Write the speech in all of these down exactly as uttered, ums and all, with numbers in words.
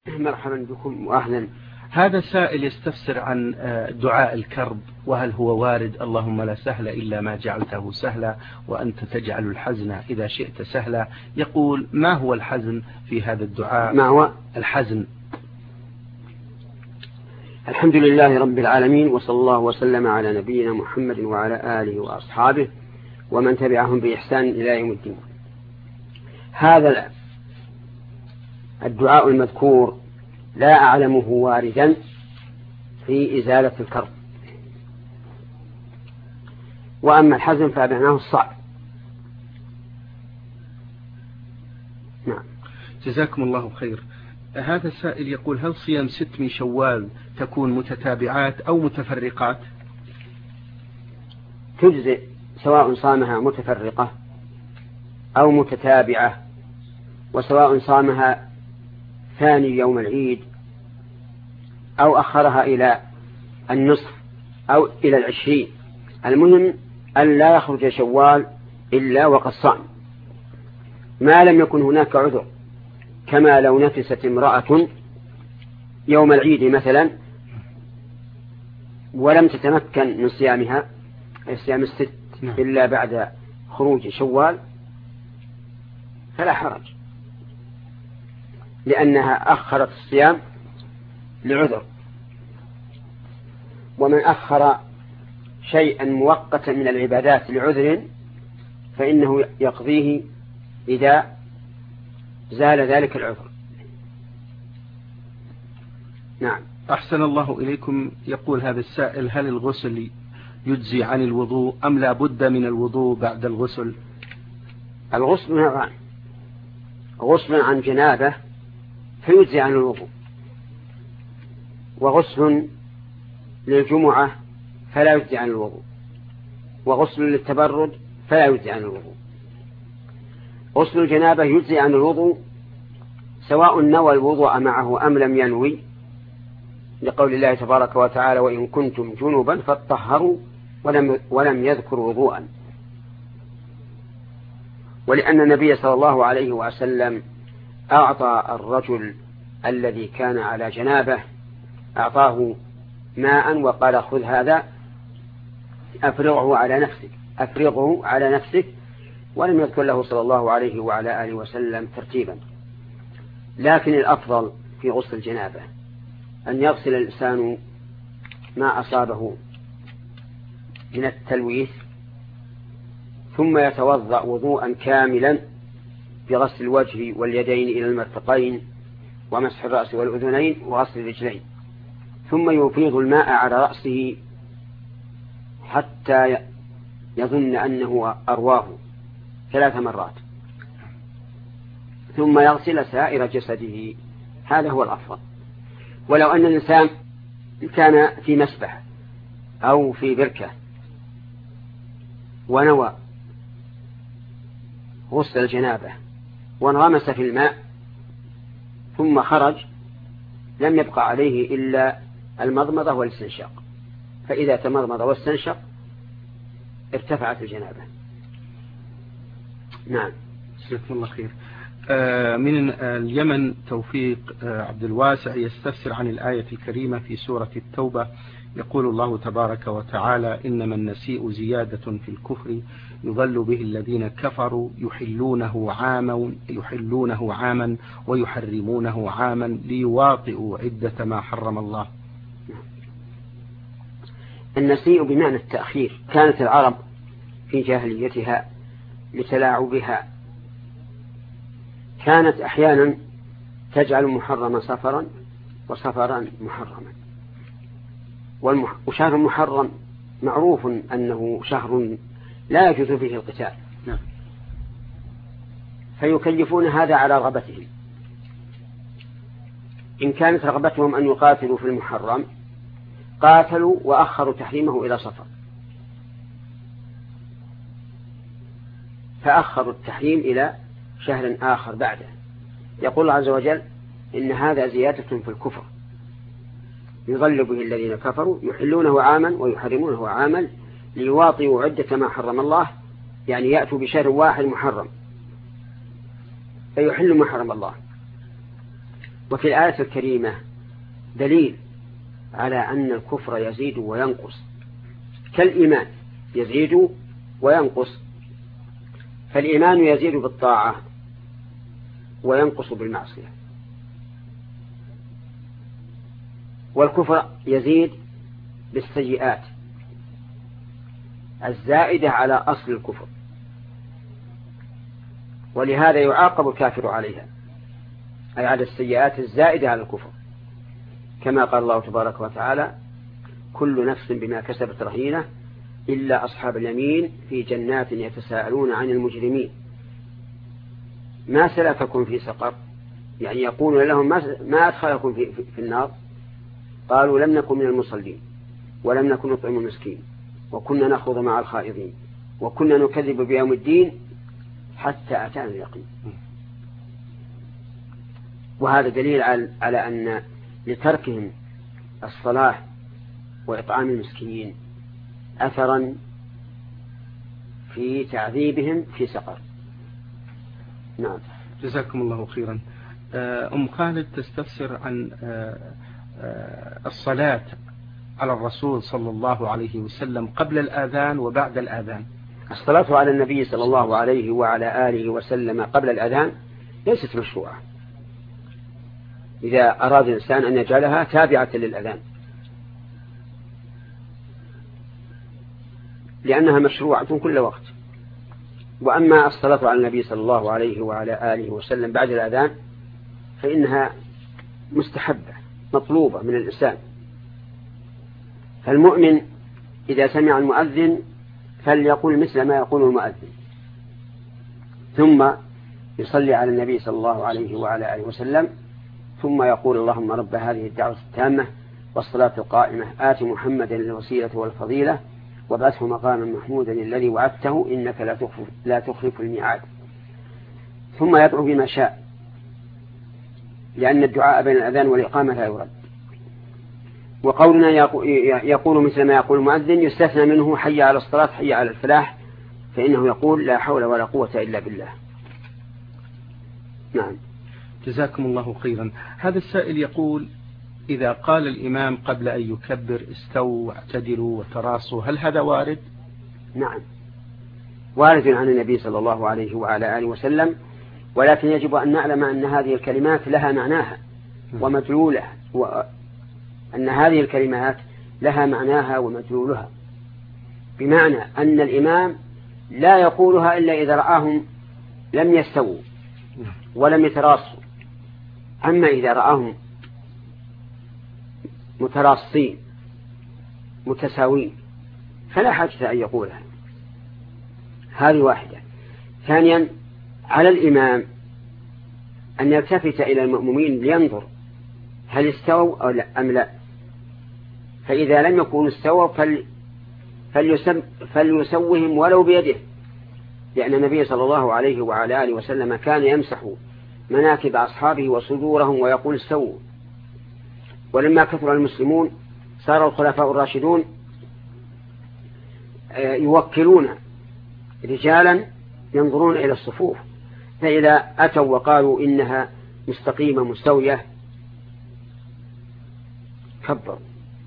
مرحبا بكم وأهلا. هذا سائل يستفسر عن دعاء الكرب، وهل هو وارد؟ اللهم لا سهل إلا ما جعلته سهلا وأنت تجعل الحزن إذا شئت سهلا. يقول: ما هو الحزن في هذا الدعاء؟ ما هو الحزن؟ الحمد لله رب العالمين، وصلى الله وسلم على نبينا محمد وعلى آله وأصحابه ومن تبعهم بإحسان إلى يوم الدين. هذا الدعاء المذكور لا أعلمه واردا في إزالة الكرب، وأما الحزن فمعناه الصعب. نعم. جزاكم الله خير. هذا السائل يقول: هل صيام ست من شوال تكون متتابعات أو متفرقات؟ تجزئ سواء صامها متفرقة أو متتابعة، وسواء صامها ثاني يوم العيد أو أخرها إلى النصف أو إلى العشرين. المهم أن لا يخرج شوال إلا وقد صام، ما لم يكن هناك عذر، كما لو نفست امرأة يوم العيد مثلا ولم تتمكن من صيامها صيام الست إلا بعد خروج شوال فلا حرج، لأنها أخرت الصيام لعذر. ومن أخر شيئا مؤقتا من العبادات لعذر فإنه يقضيه إذا زال ذلك العذر. نعم. أحسن الله إليكم. يقول هذا السائل: هل الغسل يجزي عن الوضوء أم لا بد من الوضوء بعد الغسل؟ الغسل نوعان: غسل عن جنابة فيجزي عن الوضوء، وغسل للجمعة فلا يجزي عن الوضوء، وغسل للتبرد فلا يجزي عن الوضوء. غسل الجنابة يجزي عن الوضوء سواء نوى الوضوء معه أم لم ينوي، لقول الله تبارك وتعالى: وإن كنتم جنبا فاطهروا، ولم, ولم يذكر وضوءا. ولأن النبي صلى الله عليه وسلم أعطى الرجل الذي كان على جنابه أعطاه ماء وقال: خذ هذا أفرغه على نفسك أفرغه على نفسك ولم يذكر له صلى الله عليه وعلى آله وسلم ترتيبا. لكن الأفضل في غسل الجنابة أن يغسل الإنسان ما أصابه من التلويث ثم يتوضأ وضوءا كاملا بغسل الوجه واليدين إلى المرفقين ومسح الرأس والأذنين وغسل الرجلين، ثم يفيض الماء على رأسه حتى يظن أنه أرواه ثلاث مرات، ثم يغسل سائر جسده. هذا هو الأفضل. ولو أن الإنسان كان في مسبح أو في بركة ونوى غسل الجنابة وانغمس في الماء ثم خرج لم يبقى عليه إلا المضمضة والاستنشاق، فإذا تمضمض واستنشق ارتفعت الجنابة. نعم. جزاكم الله خير. آه من اليمن توفيق آه عبد الواسع يستفسر عن الآية الكريمة في سورة التوبة. يقول الله تبارك وتعالى: إنما النسيء زيادة في الكفر يضل به الذين كفروا يحلونه عاما يحلونه عاما ويحرمونه عاما ليواطئوا عدة ما حرم الله. النسيء بمعنى التأخير. كانت العرب في جاهليتها لتلاعبها كانت أحيانا تجعل محرما سفرا وسفرا محرما، وشهر محرم معروف أنه شهر لا يجوز فيه القتال، فيكلفون هذا على رغبتهم. إن كانت رغبتهم أن يقاتلوا في المحرم قاتلوا وأخروا تحريمه إلى صفر، فأخروا التحريم إلى شهر آخر بعده. يقول الله عز وجل: إن هذا زيادة في الكفر يضل به الذين كفروا يحلونه عاما ويحرمونه عاما ليواطئوا عدة ما حرم الله، يعني يأتوا بشهر واحد محرم فيحل ما حرم الله. وفي الآية الكريمة دليل على أن الكفر يزيد وينقص كالإيمان يزيد وينقص. فالإيمان يزيد بالطاعة وينقص بالمعصية، والكفر يزيد بالسيئات الزائدة على أصل الكفر، ولهذا يعاقب الكافر عليها، أي على السيئات الزائدة على الكفر، كما قال الله تبارك وتعالى: كل نفس بما كسبت رهينة إلا أصحاب اليمين في جنات يتساءلون عن المجرمين ما سلككم في سقر، يعني يقول لهم ما أدخلكم في, في, في النار؟ قالوا لم نكن من المصلين ولم نكن نطعم المسكين وكنا نخوض مع الخائضين وكنا نكذب بيوم الدين حتى أتانا اليقين. وهذا دليل على أن لتركهم الصلاة وإطعام المسكين أثرا في تعذيبهم في سقر. نعم. جزاكم الله خيرا. أم خالد تستفسر عن الصلاة على الرسول صلى الله عليه وسلم قبل الآذان وبعد الآذان. الصلاة على النبي صلى الله عليه وعلى آله وسلم قبل الأذان ليست مشروعة، إذا أراد الإنسان أن يجعلها تابعة للأذان، لأنها مشروعة كل وقت. وأما الصلاة على النبي صلى الله عليه وعلى آله وسلم بعد الأذان فإنها مستحبة مطلوبة من الإنسان. فالمؤمن إذا سمع المؤذن فليقول مثل ما يقول المؤذن، ثم يصلي على النبي صلى الله عليه وعلى آله وسلم، ثم يقول: اللهم رب هذه الدعوة التامة والصلاة القائمة آت محمدا الوسيلة والفضيلة وابعثه مقاما محمودا الذي وعدته إنك لا تخلف, لا تخلف الميعاد. ثم يدعو بما شاء، لأن الدعاء بين الأذان والإقامة لا يرد. وقولنا يقول مثل ما يقول المؤذن يستثنى منه حي على الصلاة حي على الفلاح، فإنه يقول: لا حول ولا قوة إلا بالله. نعم. جزاكم الله خيرا. هذا السائل يقول: إذا قال الإمام قبل أن يكبر استووا واعتدلوا وتراصوا، هل هذا وارد؟ نعم، وارد عن النبي صلى الله عليه وعلى آله وسلم، ولكن يجب أن نعلم أن هذه الكلمات لها معناها ومدلولها، وأن هذه الكلمات لها معناها ومدلولها، بمعنى أن الإمام لا يقولها إلا إذا رآهم لم يستووا ولم يتراصوا. أما إذا رآهم متراصين متساوين فلا حاجة أن يقولها. هذه واحدة. ثانيا، على الإمام أن يلتفت إلى المأمومين لينظر هل استووا أو لا أم لا، فإذا لم يكونوا استووا فل فليسوهم ولو بيده، لأن النبي صلى الله عليه وعلى آله وسلم كان يمسح مناكب أصحابه وصدورهم ويقول استووا. ولما كثر المسلمون صار الخلفاء الراشدون يوكلون رجالا ينظرون إلى الصفوف، فإذا أتوا وقالوا إنها مستقيمة مستوية كبروا.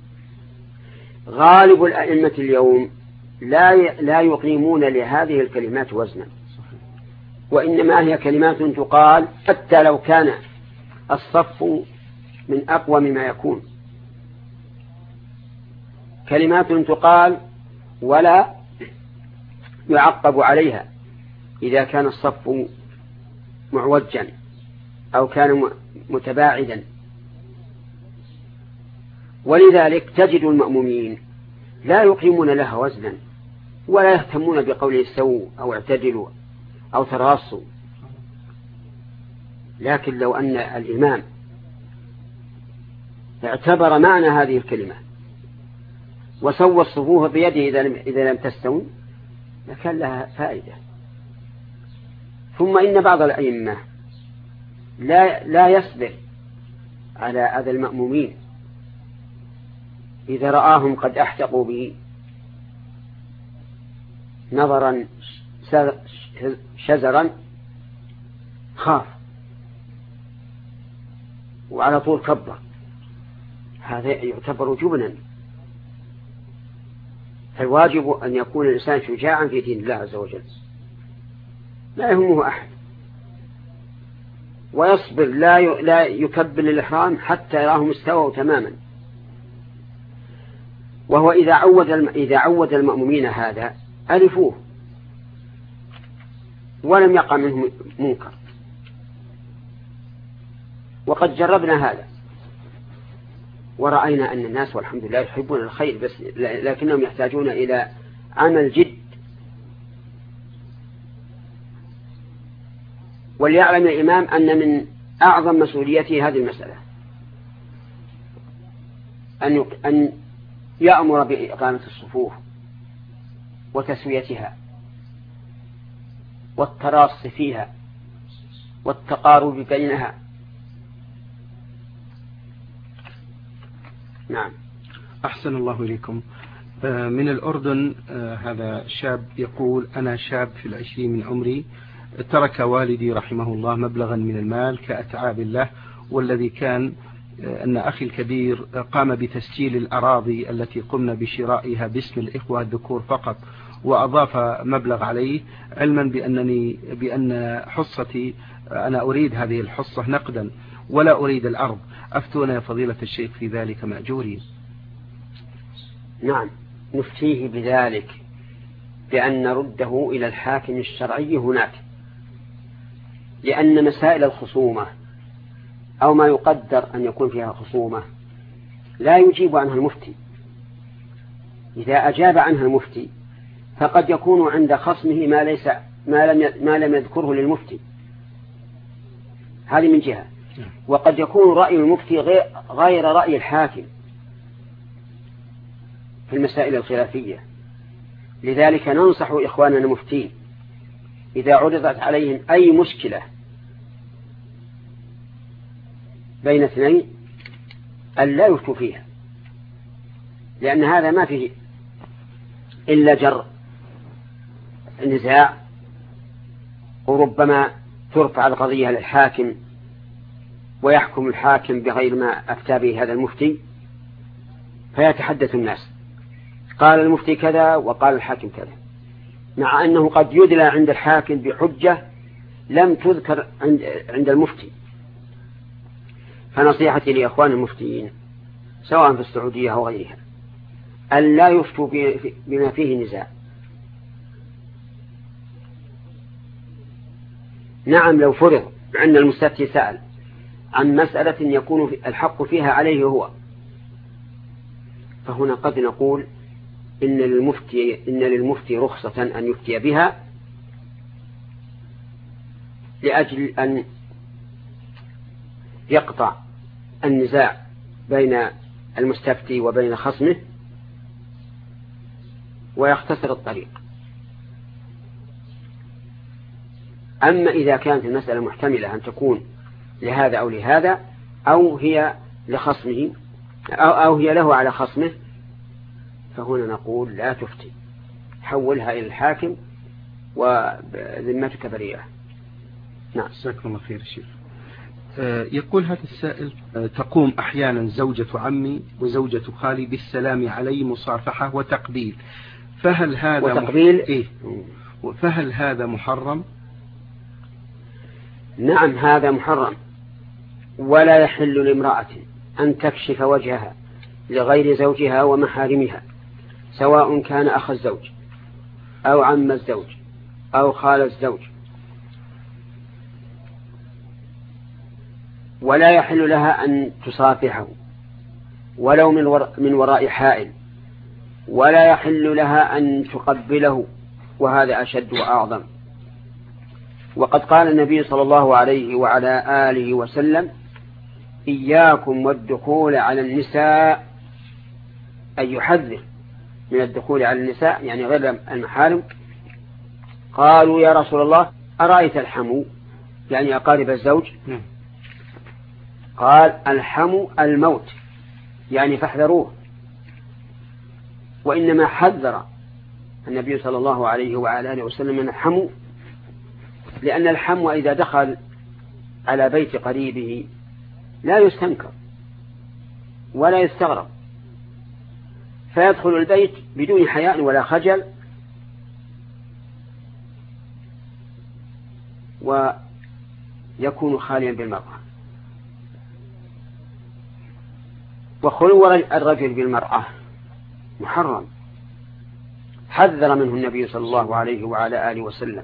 غالب الأئمة اليوم لا لا يقيمون لهذه الكلمات وزنا، وإنما هي كلمات تقال حتى لو كان الصف من أقوى مما يكون، كلمات تقال ولا يعقب عليها إذا كان الصف معوجا أو كان متباعدا. ولذلك تجد المأمومين لا يقيمون لها وزنا ولا يهتمون بقول استووا أو اعتدلوا أو تراصوا. لكن لو أن الإمام اعتبر معنى هذه الكلمة وسوى الصفوف بيده إذا لم تستوي لكان لها فائدة. ثم إن بعض الأئمة لا لا يصبر على أذى المأمومين إذا رآهم قد أحتقوا به نظرا شزرا خاف وعلى طول كبر، هذا يعتبر جبنا. فالواجب أن يكون الإنسان شجاعا في دين الله عز وجل، لا يهمه أحد، ويصبر لا لا يكبر الإحرام حتى يراه مستوى تماما. وهو إذا عود إذا عود المأمومين هذا ألفوه ولم يقع منهم منكر. وقد جربنا هذا ورأينا أن الناس والحمد لله يحبون الخير، بس لكنهم يحتاجون إلى عمل جد. وليعلم الإمام أن من أعظم مسؤوليته هذه المسألة، أن أن يأمر بإقامة الصفوف وتسويتها والتراص فيها والتقارب بينها. نعم. أحسن الله إليكم. من الأردن هذا شاب يقول: أنا شاب في العشرين من عمري، ترك والدي رحمه الله مبلغا من المال كأتعاب الله، والذي كان أن أخي الكبير قام بتسجيل الأراضي التي قمنا بشرائها باسم الإخوة الذكور فقط، وأضاف مبلغ عليه، علما بأنني بأن حصتي أنا أريد هذه الحصة نقدا ولا أريد الأرض. أفتونا يا فضيلة الشيخ في ذلك مأجورين. نعم، نفتيه بذلك بأن نرده إلى الحاكم الشرعي هناك، لأن مسائل الخصومة أو ما يقدر أن يكون فيها خصومة لا يجيب عنها المفتي. إذا أجاب عنها المفتي فقد يكون عند خصمه ما ليس ما لم ما لم يذكره للمفتي، هذه من جهة. وقد يكون رأي المفتي غير, غير رأي الحاكم في المسائل الخلافية. لذلك ننصح إخواننا المفتين إذا عرضت عليهم أي مشكلة بين اثنين أن لا يفتوا فيها، لأن هذا ما فيه إلا جر النزاع، وربما ترفع القضية للحاكم ويحكم الحاكم بغير ما أفتى به هذا المفتي، فيتحدث الناس قال المفتي كذا وقال الحاكم كذا، مع أنه قد يدلى عند الحاكم بحجة لم تذكر عند عند المفتي. فنصيحتي لإخوان المفتيين سواء في السعودية أو غيرها أن لا يفتوا بما فيه نزاع. نعم، لو فرض أن المستفتي سأل عن مسألة يكون الحق فيها عليه هو، فهنا قد نقول إن للمفتي, إن للمفتي رخصة أن يفتي بها لأجل أن يقطع النزاع بين المستفتي وبين خصمه ويختصر الطريق. أما إذا كانت المسألة محتملة أن تكون لهذا أو لهذا، أو هي لخصمه أو, أو هي له على خصمه، فهنا نقول لا تفتي، حولها إلى الحاكم وذمتك بريئة. نعم، جزاكم الله خير الشيخ. يقول هذا السائل: تقوم أحيانا زوجة عمي وزوجة خالي بالسلام علي مصافحة وتقبيل، فهل هذا وتقبيل؟ مح... إيه؟ فهل هذا محرم؟ نعم، هذا محرم، ولا يحل لامرأة أن تكشف وجهها لغير زوجها ومحارمها، سواء كان أخ الزوج أو عم الزوج أو خال الزوج. ولا يحل لها أن تصافحه ولو من, ور... من وراء حائل، ولا يحل لها أن تقبله، وهذا أشد وأعظم. وقد قال النبي صلى الله عليه وعلى آله وسلم: إياكم والدخول على النساء، أي يحذر من الدخول على النساء يعني غير المحارم. قالوا يا رسول الله أرأيت الحمو، يعني أقارب الزوج؟ قال الحمو الموت، يعني فاحذروه. وإنما حذر النبي صلى الله عليه وعلى آله وسلم من الحمو، لأن الحمو إذا دخل على بيت قريبه لا يستنكر ولا يستغرب، فيدخل البيت بدون حياء ولا خجل، ويكون خاليا بالمرأة. وخلو الرجل بالمرأة محرم، حذر منه النبي صلى الله عليه وعلى آله وسلم،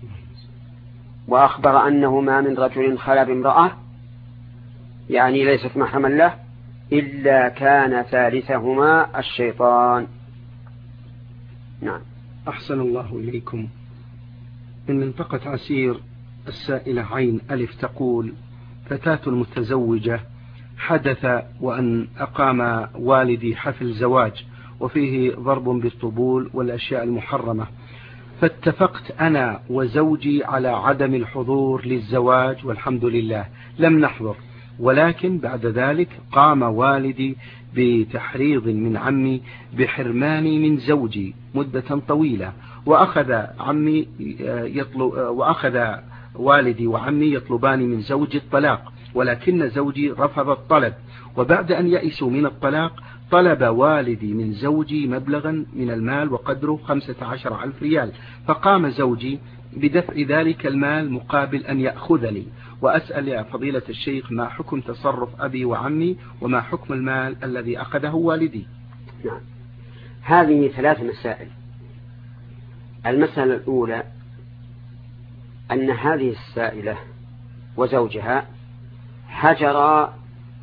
وأخبر أنه ما من رجل خلا بامرأة يعني ليست محرما له إلا كان ثالثهما الشيطان. نعم. أحسن الله إليكم. من منطقة عسير السائلة عين ألف تقول: فتاة متزوجة حدث وأن أقام والدي حفل زواج وفيه ضرب بالطبول والأشياء المحرمة، فاتفقت أنا وزوجي على عدم الحضور للزواج والحمد لله لم نحضر، ولكن بعد ذلك قام والدي بتحريض من عمي بحرماني من زوجي مدة طويلة، وأخذ عمي يطلب وأخذ والدي وعمي يطلبان من زوجي الطلاق، ولكن زوجي رفض الطلب، وبعد أن يئسوا من الطلاق طلب والدي من زوجي مبلغا من المال وقدره خمسة عشر ألف ريال، فقام زوجي بدفع ذلك المال مقابل أن يأخذني. وأسأل يا فضيلة الشيخ ما حكم تصرف أبي وعمي وما حكم المال الذي أخذه والدي؟ نعم. هذه ثلاث مسائل. المسألة الأولى أن هذه السائلة وزوجها هجر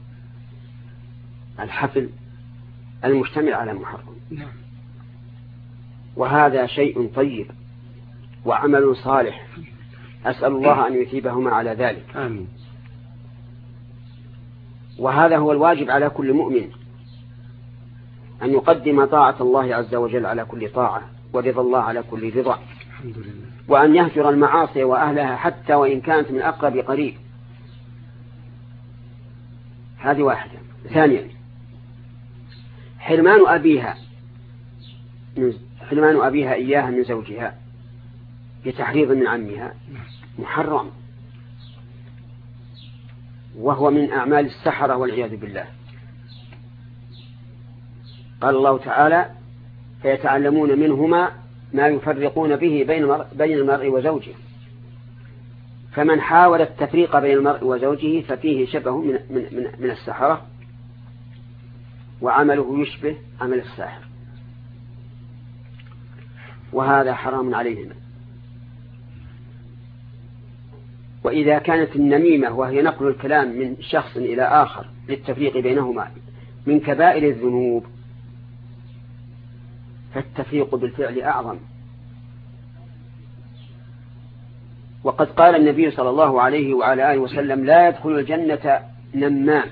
الحفل المشتمل على محرم، وهذا شيء طيب وعمل صالح، أسأل الله أن يثيبهما على ذلك. آمين. وهذا هو الواجب على كل مؤمن، أن يقدم طاعة الله عز وجل على كل طاعة، ورضا الله على كل رضا، الحمد لله. وأن يهجر المعاصي وأهلها حتى وإن كانت من أقرب قريب. هذه واحدة. ثانيا، حرمان أبيها حرمان أبيها إياها من زوجها بتحريض من عمها محرم، وهو من أعمال السحرة والعياذ بالله. قال الله تعالى: فيتعلمون منهما ما يفرقون به بين المرء وزوجه. فمن حاول التفريق بين المرء وزوجه ففيه شبه من, من, من, من السحرة، وعمله يشبه عمل الساحر، وهذا حرام عليهما. وإذا كانت النميمة وهي نقل الكلام من شخص إلى آخر للتفريق بينهما من كبائر الذنوب، فالتفريق بالفعل أعظم. وقد قال النبي صلى الله عليه وعلى آله وسلم: لا يدخل الجنة نمام.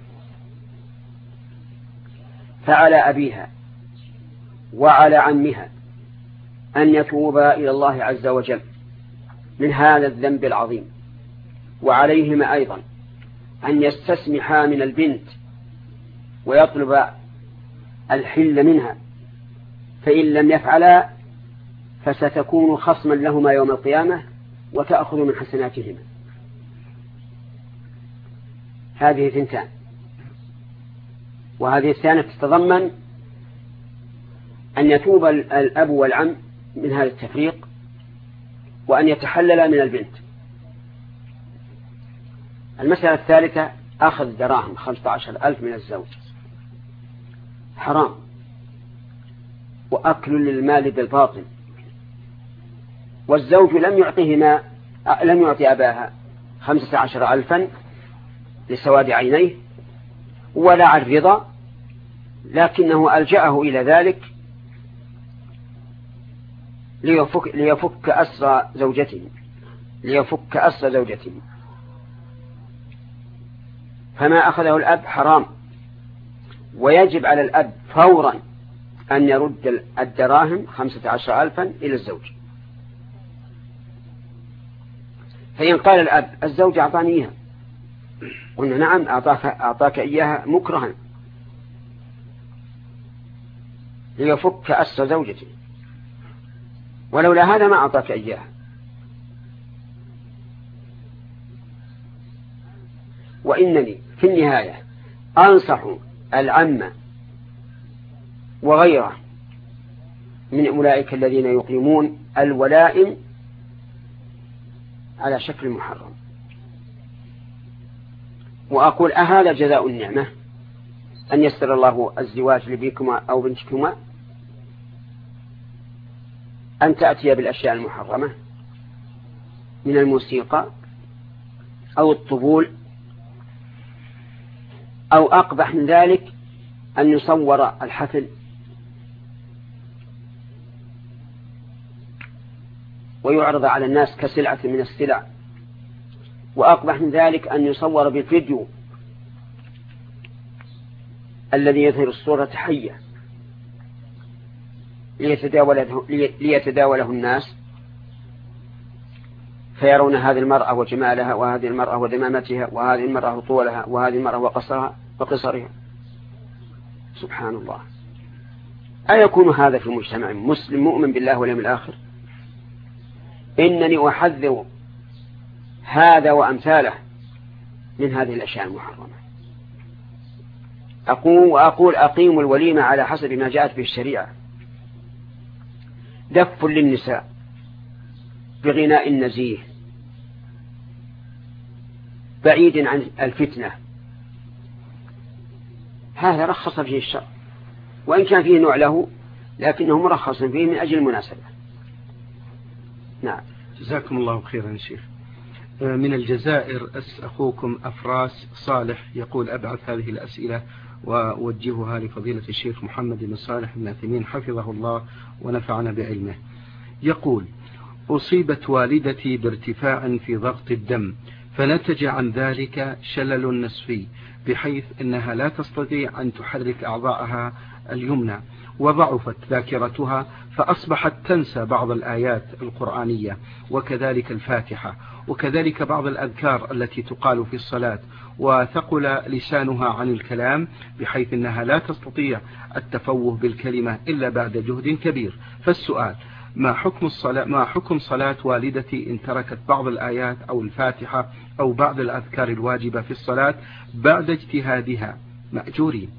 فعلى أبيها وعلى عمها أن يتوبا إلى الله عز وجل من هذا الذنب العظيم، وعليهما أيضا أن يستسمحا من البنت ويطلب الحل منها، فإن لم يفعلا فستكون خصما لهما يوم القيامة وتأخذ من حسناتهما. هذه ثنتان. وهذه الثانية تتضمن أن يتوب الأب والعم من هذا التفريق، وأن يتحلل من البنت. المسألة الثالثة أخذ دراهم خمسة عشر ألف من الزوج، حرام، وأكل للمال بالباطل. والزوج لم يعطيهما لم يعطي أباها خمسة عشر ألفا لسواد عينيه ولا عن رضا، لكنه ألجأه إلى ذلك ليفك, ليفك أسر زوجته ليفك أسر زوجته فما أخذه الأب حرام، ويجب على الأب فورا أن يرد الدراهم خمسة عشر ألفا إلى الزوج. فإن قال الأب: الزوج أعطاني إياها، قلنا: نعم، أعطاك, أعطاك إياها مكرها ليفك أسر زوجته، ولولا هذا ما أعطاك إياها. وإنني في النهاية أنصح العامة وغيره من أولئك الذين يقيمون الولائم على شكل محرم، وأقول أهذا جزاء النعمة أن يسر الله الزواج لبيكما أو بنتكما أن تأتي بالأشياء المحرمة من الموسيقى أو الطبول، أو أقبح من ذلك أن يصور الحفل ويعرض على الناس كسلعة من السلع، وأقبح من ذلك أن يصور بالفيديو الذي يظهر الصورة حية ليتداوله, ليتداوله الناس فيرون هذه المرأة وجمالها، وهذه المرأة ودمامتها، وهذه المرأة وطولها، وهذه المرأة وقصرها وقصرها. سبحان الله، أيكون هذا في مجتمع مسلم مؤمن بالله واليوم الآخر؟ إنني أحذر هذا وأمثاله من هذه الأشياء المحرمة. أقول وأقول أقيموا الوليمة على حسب ما جاءت به الشريعة، دف للنساء بغناء نزيه بعيد عن الفتنة، هذا رخص فيه الشرع، وإن كان فيه نوع له لكنه مرخص فيه من أجل المناسبة. نعم. جزاكم الله خيرا شيخ. من الجزائر أخوكم أفراس صالح يقول أبعث هذه الأسئلة ووجهها لفضيلة الشيخ محمد بن صالح بن عثيمين حفظه الله ونفعنا بعلمه. يقول: أصيبت والدتي بارتفاع في ضغط الدم، فنتج عن ذلك شلل نصفي بحيث أنها لا تستطيع أن تحرك أعضاءها اليمنى، وضعفت ذاكرتها فأصبحت تنسى بعض الآيات القرآنية وكذلك الفاتحة وكذلك بعض الأذكار التي تقال في الصلاة، وثقل لسانها عن الكلام بحيث أنها لا تستطيع التفوه بالكلمة إلا بعد جهد كبير. فالسؤال: ما حكم الصلاة ما حكم صلاة والدتي إن تركت بعض الآيات أو الفاتحة أو بعض الأذكار الواجبة في الصلاة بعد اجتهادها مأجورين؟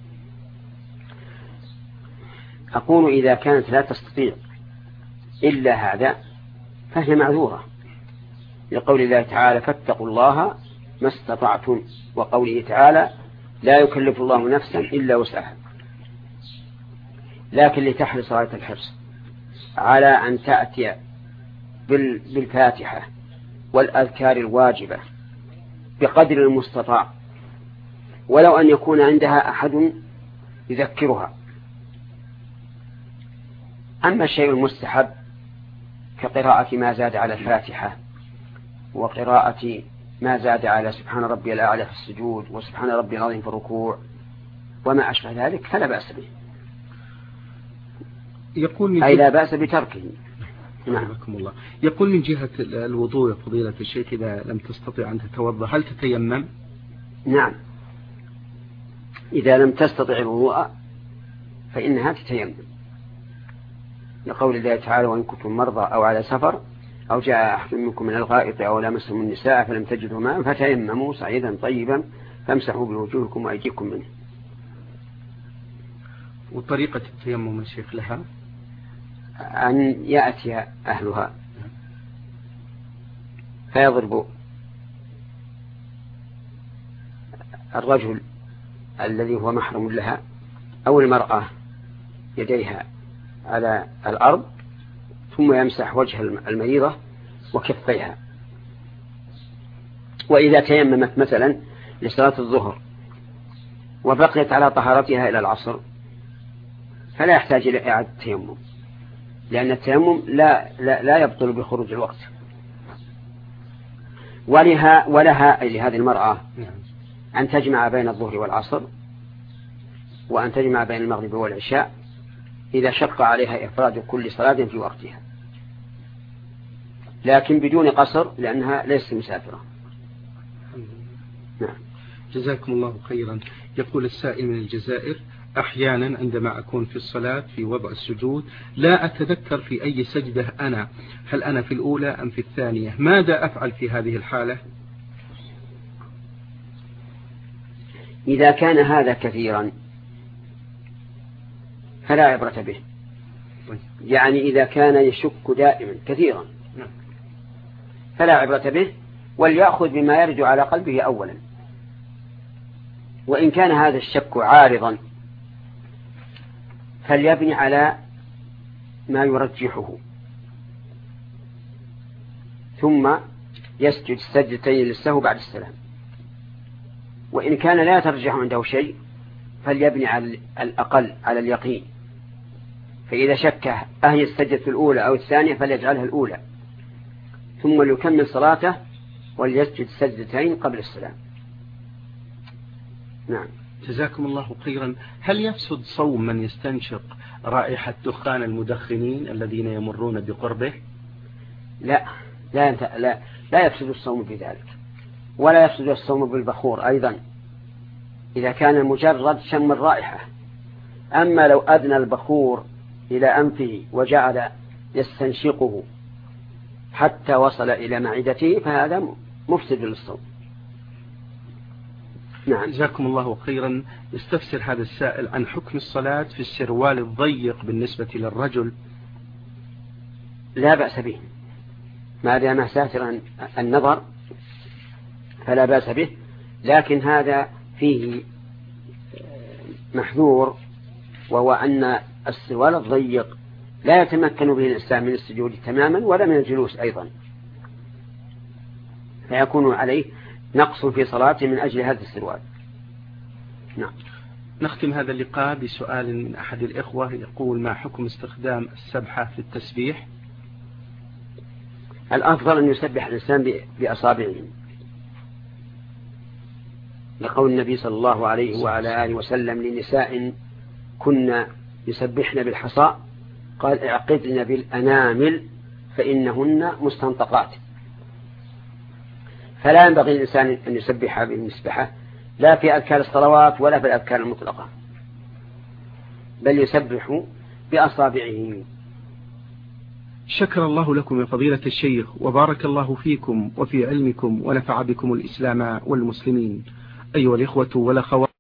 أقول إذا كانت لا تستطيع إلا هذا فهي معذورة، لقول الله تعالى: فاتقوا الله ما استطعتم، وقوله تعالى: لا يكلف الله نفسا إلا وسعها. لكن لتحرص غاية الحرص على أن تأتي بالفاتحة والأذكار الواجبة بقدر المستطاع، ولو أن يكون عندها أحد يذكرها. أما الشيء المستحب كقراءة ما زاد على الفاتحة وقراءة ما زاد على سبحان ربي الأعلى في السجود وسبحان ربي العظيم في الركوع وما أشبه ذلك فلا بأس به، يقول من أي لا بأس بتركه. نعم. الله. يقول: من جهة الوضوء يا فضيلة الشيخ، إذا لم تستطع أن تتوضأ هل تتيمم؟ نعم، إذا لم تستطع الوضوء فإنها تتيمم، لقول الله تعالى: وإن كنتم مرضى أو على سفر أو جاء أحد منكم من الغائط أو لمستم النساء فلم تجدوا ماء فتيمموا صعيدا طيبا فامسحوا بوجوهكم وأيديكم منه. وطريقة التيمم الشيخ لها أن يأتي أهلها فيضرب الرجل الذي هو محرم لها أو المرأة يديها على الأرض، ثم يمسح وجه المريضة وكفيها. وإذا تيممت مثلا لصلاة الظهر وبقيت على طهارتها إلى العصر فلا يحتاج إلى إعادة التيمم، لأن التيمم لا, لا, لا يبطل بخروج الوقت. ولها, ولها أي لهذه المرأة أن تجمع بين الظهر والعصر، وأن تجمع بين المغرب والعشاء إذا شق عليها إفراد كل صلاة في وقتها، لكن بدون قصر لأنها ليست مسافرة. نعم. جزاكم الله خيرا. يقول السائل من الجزائر: أحيانا عندما أكون في الصلاة في وضع السجود لا أتذكر في أي سجدة أنا، هل أنا في الأولى أم في الثانية؟ ماذا أفعل في هذه الحالة؟ إذا كان هذا كثيرا فلا عبرة به، يعني إذا كان يشك دائما كثيرا فلا عبرة به، وليأخذ بما يرجع على قلبه أولا. وإن كان هذا الشك عارضا فليبني على ما يرجحه، ثم يسجد سجدتين للسهو بعد السلام. وإن كان لا يترجح عنده شيء فليبني على الأقل على اليقين، فإذا شك أهي السجدة الأولى أو الثانية فليجعلها الأولى، ثم ليكمل صلاته وليسجد سجدتين قبل السلام. نعم. جزاكم الله خيرا. هل يفسد صوم من يستنشق رائحة دخان المدخنين الذين يمرون بقربه؟ لا لا لا, لا يفسد الصوم بذلك، ولا يفسد الصوم بالبخور أيضا إذا كان مجرد شم الرائحة. أما لو أدنى البخور إلى أنفه وجعل يستنشقه حتى وصل إلى معدته فهذا مفسد للصوم. نعم. جزاكم الله خيرا. يستفسر هذا السائل عن حكم الصلاة في السروال الضيق بالنسبة للرجل. لا بأس به ما دام ساترا النظر فلا بأس به، لكن هذا فيه محذور، وهو أن السروال الضيق لا يتمكن به الإنسان من السجود تماما ولا من الجلوس أيضا، فيكون عليه نقص في صلاته من أجل هذا السروال. نعم. نختم هذا اللقاء بسؤال من أحد الإخوة يقول: ما حكم استخدام السبحة في التسبيح؟ الأفضل أن يسبح الإنسان بأصابعه، لقول النبي صلى الله عليه وعلى آله وسلم لنساء كنا يسبحن بالحصى قال: اعقدن بالأنامل فإنهن مستنطقات. فلا ينبغي الإنسان أن يسبح بالمسبحة لا في أذكار الصلوات ولا في الأذكار المطلقة، بل يسبح بأصابعه. شكر الله لكم يا فضيلة الشيخ، وبارك الله فيكم وفي علمكم، ونفع بكم الإسلام والمسلمين. أيها الإخوة والأخوات.